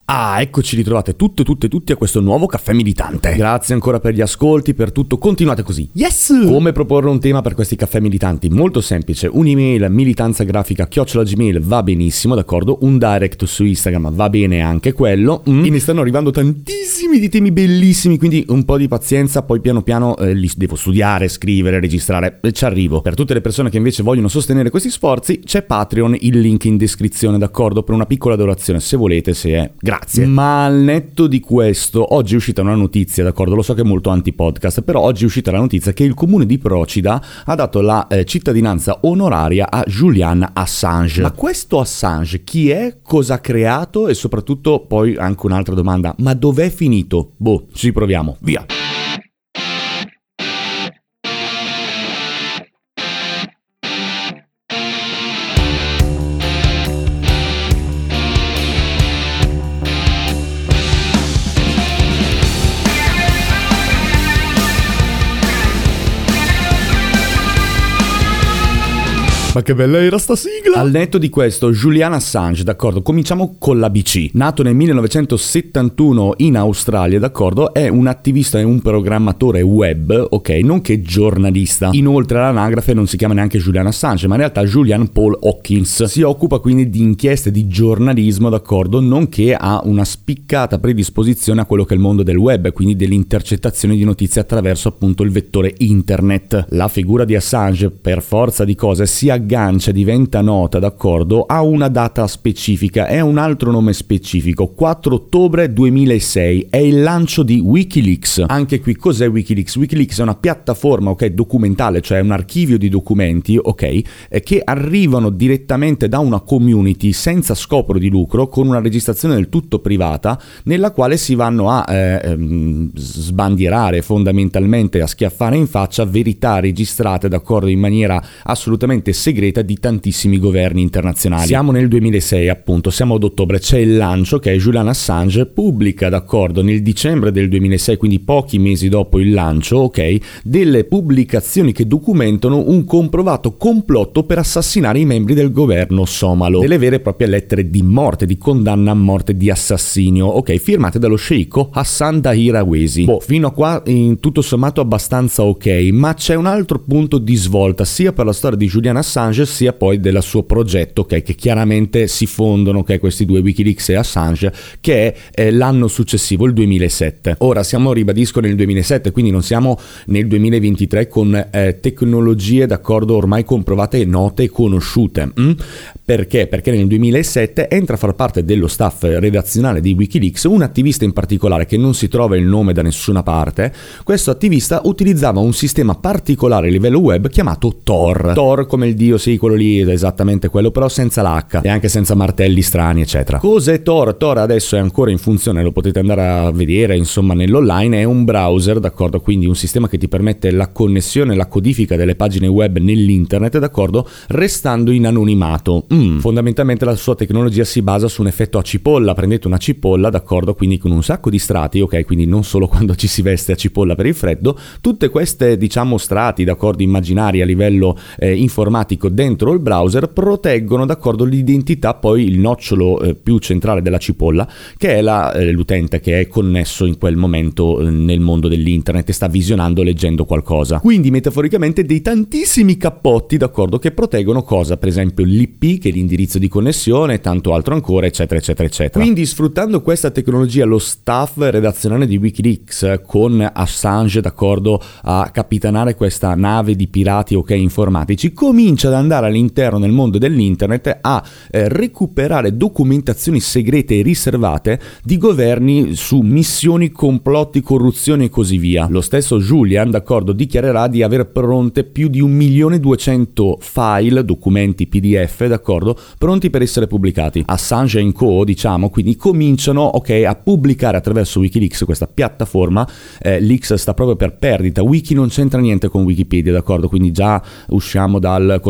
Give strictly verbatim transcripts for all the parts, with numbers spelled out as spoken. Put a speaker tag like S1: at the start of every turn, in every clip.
S1: Ah, eccoci ritrovate tutte, tutte, tutti a questo nuovo caffè militante. Grazie ancora per gli ascolti, per tutto, continuate così. Yes! Come proporre un tema per questi caffè militanti? Molto semplice, un'email militanzagrafica chiocciola gmail va benissimo, d'accordo? Un direct su Instagram va bene anche quello. Mm. E ne stanno arrivando tantissimi di temi bellissimi, quindi un po' di pazienza, poi piano piano eh, li devo studiare, scrivere, registrare, e ci arrivo. Per tutte le persone che invece vogliono sostenere questi sforzi, c'è Patreon, il link in descrizione, d'accordo? Per una piccola donazione, se volete, se è... Grazie. Ma al netto di questo, oggi è uscita una notizia, d'accordo? Lo so che è molto anti-podcast, però oggi è uscita la notizia che il comune di Procida ha dato la eh, cittadinanza onoraria a Julian Assange. Ma questo Assange chi è? Cosa ha creato? E soprattutto poi anche un'altra domanda, ma dov'è finito? Boh, ci proviamo, via! Ma che bella era sta sigla! Al netto di questo, Julian Assange, d'accordo, cominciamo con l'A B C. Nato nel millenovecentosettantuno in Australia, d'accordo, è un attivista e un programmatore web, ok, nonché giornalista. Inoltre all'anagrafe non si chiama neanche Julian Assange, ma in realtà Julian Paul Hawkins. Si occupa quindi di inchieste di giornalismo, d'accordo, nonché ha una spiccata predisposizione a quello che è il mondo del web, quindi dell'intercettazione di notizie attraverso appunto il vettore internet. La figura di Assange, per forza di cose, si aggancia, diventa nota, d'accordo, a una data specifica, è un altro nome specifico, quattro ottobre duemilasei, è il lancio di Wikileaks. Anche qui cos'è Wikileaks? Wikileaks è una piattaforma, ok, documentale, cioè un archivio di documenti, ok, eh, che arrivano direttamente da una community senza scopo di lucro, con una registrazione del tutto privata, nella quale si vanno a eh, ehm, sbandierare fondamentalmente, a schiaffare in faccia verità registrate, d'accordo, in maniera assolutamente segreta di tantissimi governi internazionali. Siamo nel duemilasei, appunto, siamo ad ottobre, c'è il lancio che è Julian Assange pubblica, d'accordo, nel dicembre del duemilasei, quindi pochi mesi dopo il lancio, ok, delle pubblicazioni che documentano un comprovato complotto per assassinare i membri del governo somalo, delle vere e proprie lettere di morte, di condanna a morte, di assassinio, ok, firmate dallo sceicco Hassan Dahir Awesi. Boh, fino a qua in tutto sommato abbastanza ok, ma c'è un altro punto di svolta sia per la storia di Julian Assange sia poi del suo progetto, okay, che chiaramente si fondono, okay, questi due, Wikileaks e Assange, che è eh, l'anno successivo, il duemilasette. Ora siamo, ribadisco, nel duemilasette, quindi non siamo nel duemilaventitré con eh, tecnologie, d'accordo, ormai comprovate, note e conosciute. Mm? Perché? Perché nel duemilasette entra a far parte dello staff redazionale di Wikileaks un attivista in particolare che non si trova il nome da nessuna parte. Questo attivista utilizzava un sistema particolare a livello web chiamato Tor. Tor come il dio, sì, quello lì, esattamente quello, però senza l'H e anche senza martelli strani, eccetera. Cos'è Tor? Tor adesso è ancora in funzione, lo potete andare a vedere, insomma, nell'online. È un browser, d'accordo, quindi un sistema che ti permette la connessione, la codifica delle pagine web nell'internet, d'accordo, restando in anonimato. Mm. Fondamentalmente la sua tecnologia si basa su un effetto a cipolla. Prendete una cipolla, d'accordo, quindi con un sacco di strati, ok, quindi non solo quando ci si veste a cipolla per il freddo, tutte queste, diciamo, strati, d'accordo, immaginari a livello eh, informatico dentro il browser proteggono, d'accordo, l'identità, poi il nocciolo eh, più centrale della cipolla, che è la, eh, l'utente che è connesso in quel momento eh, nel mondo dell'internet e sta visionando, leggendo qualcosa. Quindi metaforicamente dei tantissimi cappotti, d'accordo, che proteggono cosa? Per esempio l'I P, che è l'indirizzo di connessione, e tanto altro ancora, eccetera eccetera eccetera. Quindi sfruttando questa tecnologia lo staff redazionale di Wikileaks, con Assange, d'accordo, a capitanare questa nave di pirati, ok, informatici, comincia ad andare all'interno del mondo dell'internet a eh, recuperare documentazioni segrete e riservate di governi su missioni, complotti, corruzione e così via. Lo stesso Julian, d'accordo, dichiarerà di aver pronte più di un milione duecento file, documenti P D F, d'accordo, pronti per essere pubblicati. Assange and Co, diciamo, quindi cominciano, ok, a pubblicare attraverso Wikileaks, questa piattaforma. eh, Leaks sta proprio per perdita, Wiki non c'entra niente con Wikipedia, d'accordo, quindi già usciamo dal concetto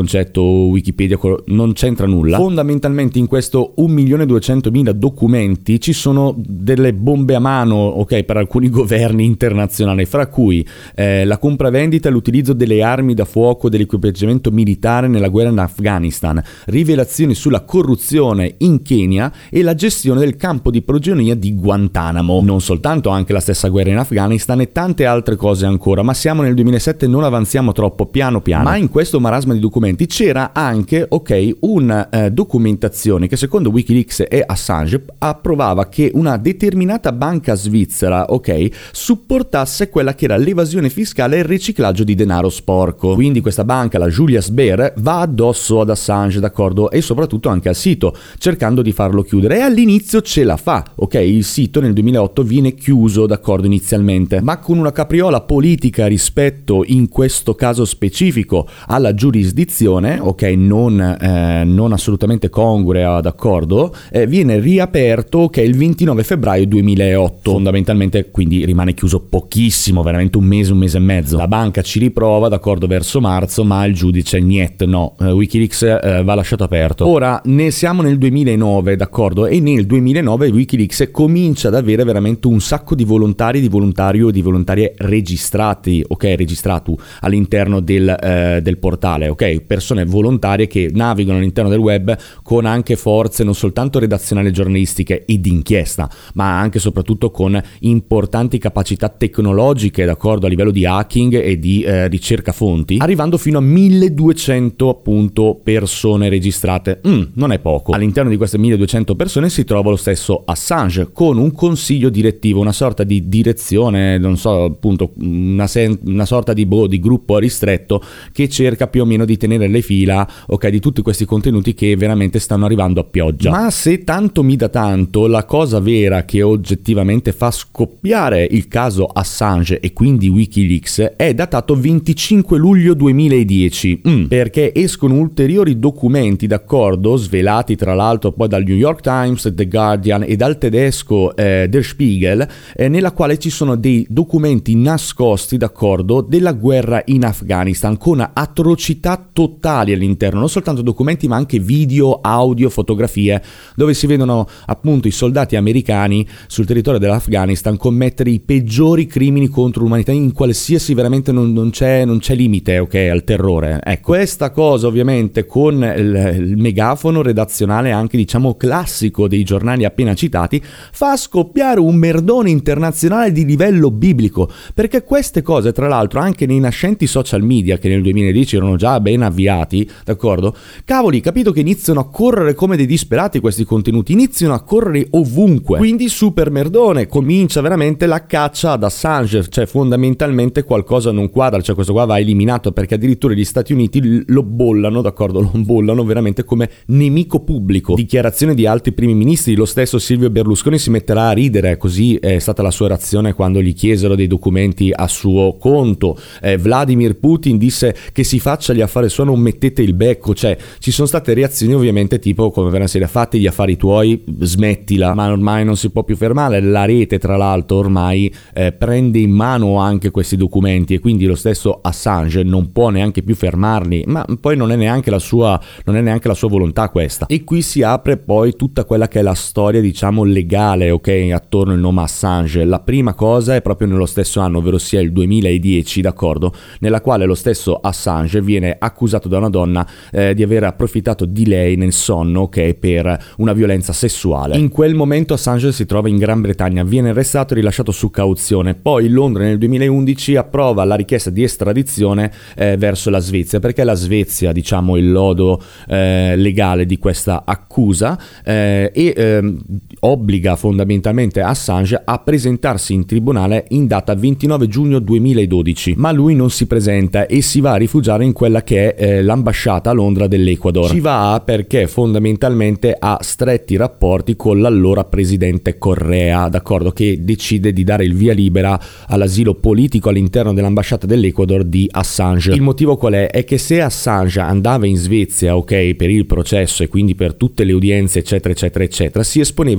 S1: concetto Wikipedia, non c'entra nulla. Fondamentalmente in questo un milione duecentomila documenti ci sono delle bombe a mano, ok, per alcuni governi internazionali, fra cui eh, la compravendita e l'utilizzo delle armi da fuoco, dell'equipaggiamento militare nella guerra in Afghanistan, rivelazioni sulla corruzione in Kenya e la gestione del campo di prigionia di Guantanamo. Non soltanto, anche la stessa guerra in Afghanistan e tante altre cose ancora, ma siamo nel duemilasette, non avanziamo troppo, piano piano. Ma in questo marasma di documenti c'era anche, ok, una eh, documentazione che secondo Wikileaks e Assange approvava che una determinata banca svizzera, ok, supportasse quella che era l'evasione fiscale e il riciclaggio di denaro sporco. Quindi questa banca, la Julius Baer, va addosso ad Assange, d'accordo, e soprattutto anche al sito, cercando di farlo chiudere, e all'inizio ce la fa, ok, il sito nel duemilaotto viene chiuso, d'accordo, inizialmente, ma con una capriola politica rispetto, in questo caso specifico, alla giurisdizione, ok, non, eh, non assolutamente congrua, d'accordo, eh, viene riaperto, ok, il ventinove febbraio duemilaotto, fondamentalmente, quindi rimane chiuso pochissimo, veramente un mese, un mese e mezzo. La banca ci riprova, d'accordo, verso marzo, ma il giudice niet, no, eh, Wikileaks eh, va lasciato aperto. Ora ne siamo nel duemilanove, d'accordo, e nel duemilanove Wikileaks comincia ad avere veramente un sacco di volontari, di volontario, di volontarie registrati, ok, registrati all'interno del, eh, del portale, ok, persone volontarie che navigano all'interno del web con anche forze non soltanto redazionali giornalistiche e di inchiesta, ma anche e soprattutto con importanti capacità tecnologiche, d'accordo, a livello di hacking e di eh, ricerca fonti, arrivando fino a milleduecento appunto persone registrate. Mm, non è poco. All'interno di queste milleduecento persone si trova lo stesso Assange con un consiglio direttivo, una sorta di direzione, non so, appunto una, sen- una sorta di, boh, di gruppo ristretto che cerca più o meno di tenere le fila, ok, di tutti questi contenuti che veramente stanno arrivando a pioggia. Ma se tanto mi dà tanto, la cosa vera che oggettivamente fa scoppiare il caso Assange e quindi Wikileaks è datato venticinque luglio duemiladieci, mm, perché escono ulteriori documenti, d'accordo, svelati tra l'altro poi dal New York Times, The Guardian e dal tedesco eh, Der Spiegel, eh, nella quale ci sono dei documenti nascosti, d'accordo, della guerra in Afghanistan con atrocità totali all'interno, non soltanto documenti ma anche video, audio, fotografie, dove si vedono appunto i soldati americani sul territorio dell'Afghanistan commettere i peggiori crimini contro l'umanità, in qualsiasi, veramente non, non c'è non c'è limite, ok, al terrore. Ecco, questa cosa ovviamente con il, il megafono redazionale anche, diciamo, classico dei giornali appena citati, fa scoppiare un merdone internazionale di livello biblico, perché queste cose, tra l'altro, anche nei nascenti social media che nel duemiladieci erano già ben avviati, d'accordo, cavoli, capito che iniziano a correre come dei disperati questi contenuti, iniziano a correre ovunque, quindi super merdone, comincia veramente la caccia ad Assange, cioè fondamentalmente qualcosa non quadra, cioè questo qua va eliminato, perché addirittura gli Stati Uniti lo bollano, d'accordo, lo bollano veramente come nemico pubblico. Dichiarazione di altri primi ministri, lo stesso Silvio Berlusconi si metterà a ridere, così è stata la sua reazione quando gli chiesero dei documenti a suo conto. eh, Vladimir Putin disse che si faccia gli affari suoi, non mettete il becco, cioè ci sono state reazioni ovviamente tipo come per una serie, fatti gli affari tuoi, smettila, ma ormai non si può più fermare. La rete tra l'altro ormai eh, prende in mano anche questi documenti e quindi lo stesso Assange non può neanche più fermarli, ma poi non è neanche la sua non è neanche la sua volontà questa. E qui si apre poi tutta quella che è la storia, diciamo, legale, ok, attorno al nome Assange. La prima cosa è proprio nello stesso anno, ovvero sia il duemiladieci, d'accordo, nella quale lo stesso Assange viene accusato da una donna eh, di aver approfittato di lei nel sonno, ok, per una violenza sessuale. In quel momento Assange si trova in Gran Bretagna, viene arrestato e rilasciato su cauzione. Poi Londra nel duemilaundici approva la richiesta di estradizione eh, verso la Svezia, perché la Svezia, diciamo, il lodo eh, legale di questa accusa eh, e eh, obbliga fondamentalmente Assange a presentarsi in tribunale in data ventinove giugno duemiladodici, ma lui non si presenta e si va a rifugiare in quella che è eh, l'ambasciata a Londra dell'Ecuador. Ci va perché fondamentalmente ha stretti rapporti con l'allora presidente Correa, d'accordo, che decide di dare il via libera all'asilo politico all'interno dell'ambasciata dell'Ecuador di Assange. Il motivo qual è? È che se Assange andava in Svezia, ok, per il processo e quindi per tutte le udienze eccetera eccetera eccetera, si esponeva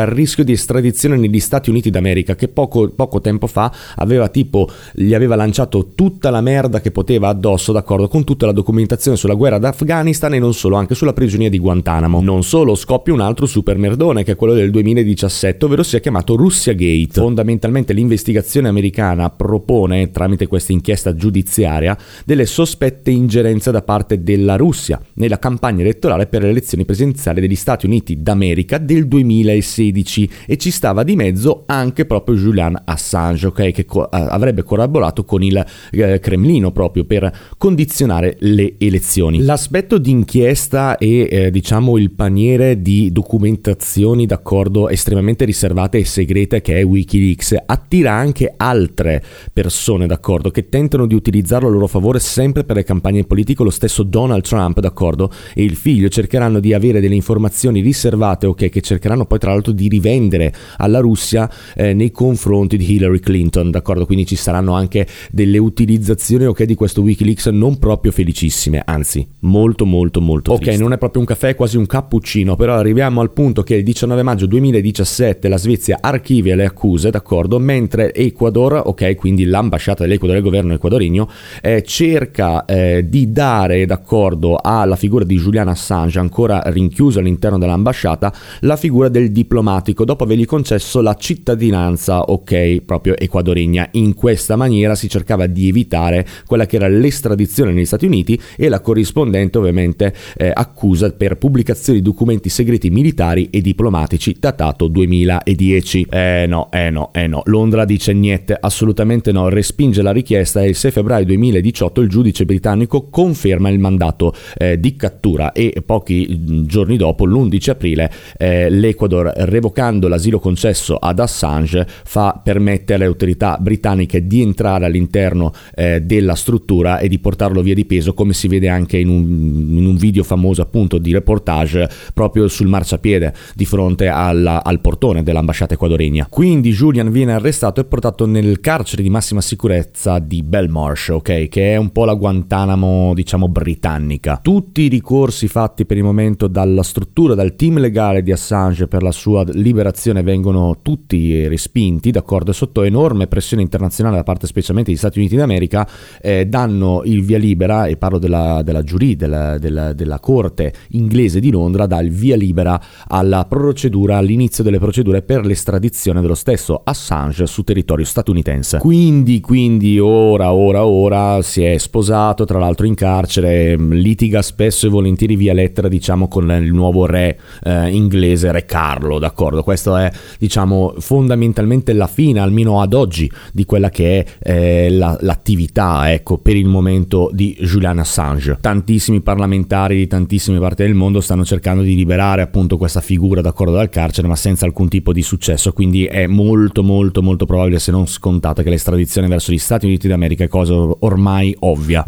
S1: il rischio di estradizione negli Stati Uniti d'America, che poco, poco tempo fa aveva tipo gli aveva lanciato tutta la merda che poteva addosso, d'accordo, con tutta la documentazione sulla guerra d'Afghanistan e non solo, anche sulla prigionia di Guantanamo. Non solo, scoppia un altro super merdone, che è quello del duemiladiciassette, ovvero sia chiamato Russia Gate. Fondamentalmente l'investigazione americana propone, tramite questa inchiesta giudiziaria, delle sospette ingerenze da parte della Russia nella campagna elettorale per le elezioni presidenziali degli Stati Uniti d'America del duemilasedici, e ci stava di mezzo anche proprio Julian Assange, ok, che co- avrebbe collaborato con il eh, Cremlino proprio per condizionare le elezioni. L'aspetto d'inchiesta e eh, diciamo il paniere di documentazioni, d'accordo, estremamente riservate e segrete che è WikiLeaks attira anche altre persone, d'accordo, che tentano di utilizzarlo a loro favore sempre per le campagne politiche. Lo stesso Donald Trump, d'accordo, e il figlio cercheranno di avere delle informazioni riservate, ok, che cercheranno poi tra l'altro di rivendere alla Russia eh, nei confronti di Hillary Clinton, d'accordo, quindi ci saranno anche delle utilizzazioni, ok, di questo WikiLeaks non proprio felicissime, anzi molto molto molto ok, triste. Non è proprio un caffè, è quasi un cappuccino, però arriviamo al punto che il diciannove maggio duemiladiciassette la Svezia archivia le accuse, d'accordo, mentre Ecuador, ok, quindi l'ambasciata dell'Ecuador, il governo ecuadoregno, eh, cerca eh, di dare, d'accordo, alla figura di Julian Assange, ancora rinchiuso all'interno dell'ambasciata, la figura del diplomatico, dopo avergli concesso la cittadinanza, ok, proprio ecuadoregna. In questa maniera si cercava di evitare quella che era l'estradizione negli Stati Uniti e la corrispondente, ovviamente, eh, accusa per pubblicazione di documenti segreti militari e diplomatici datato duemiladieci. Eh no, eh no, eh no. Londra dice niente, assolutamente no, respinge la richiesta e il sei febbraio duemiladiciotto il giudice britannico conferma il mandato eh, di cattura, e pochi giorni dopo, l'undici aprile, eh, l'Ecuador, revocando l'asilo concesso ad Assange, fa permette alle autorità britanniche di entrare all'interno eh, della struttura e di portarlo via di peso, come si vede anche in un, in un video famoso appunto di reportage proprio sul marciapiede di fronte alla, al portone dell'ambasciata ecuadoregna. Quindi Julian viene arrestato e portato nel carcere di massima sicurezza di Belmarsh, ok, che è un po' la Guantanamo, diciamo, britannica. Tutti i ricorsi fatti per il momento dalla struttura, dal team legale di Assange per la sua liberazione vengono tutti respinti, d'accordo, e sotto enorme pressione internazionale da parte specialmente degli Stati Uniti d'America eh, danno il via libera, e parlo della, della giuria, della, della, della corte inglese di Londra, dà il via libera alla procedura, all'inizio delle procedure per l'estradizione dello stesso Assange su territorio statunitense. Quindi, quindi ora, ora, ora si è sposato, tra l'altro in carcere, litiga spesso e volentieri via lettera, diciamo, con il nuovo re eh, inglese, re Carlo, d'accordo. Questo è, diciamo, fondamentalmente la fine, almeno ad oggi, di quella che è eh, la, l'attività, ecco, per il momento di Julian Assange. Tantissimi parlamentari di tantissime parti del mondo stanno cercando di liberare appunto questa figura, d'accordo, dal carcere, ma senza alcun tipo di successo, quindi è molto molto molto probabile, se non scontata, che l'estradizione verso gli Stati Uniti d'America è cosa ormai ovvia.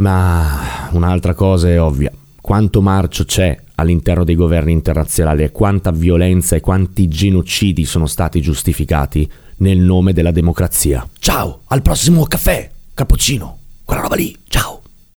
S1: Ma un'altra cosa è ovvia: quanto marcio c'è all'interno dei governi internazionali e quanta violenza e quanti genocidi sono stati giustificati nel nome della democrazia. Ciao, al prossimo caffè, cappuccino, quella roba lì, ciao!